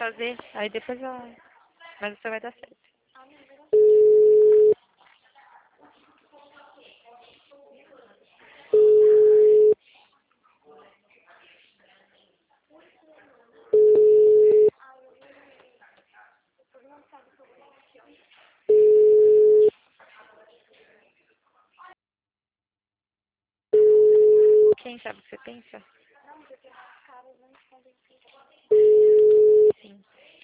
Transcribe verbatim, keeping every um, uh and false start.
fazer, aí depois eu... Mas você vai dar certo. Quem sabe o que você pensa? Sim.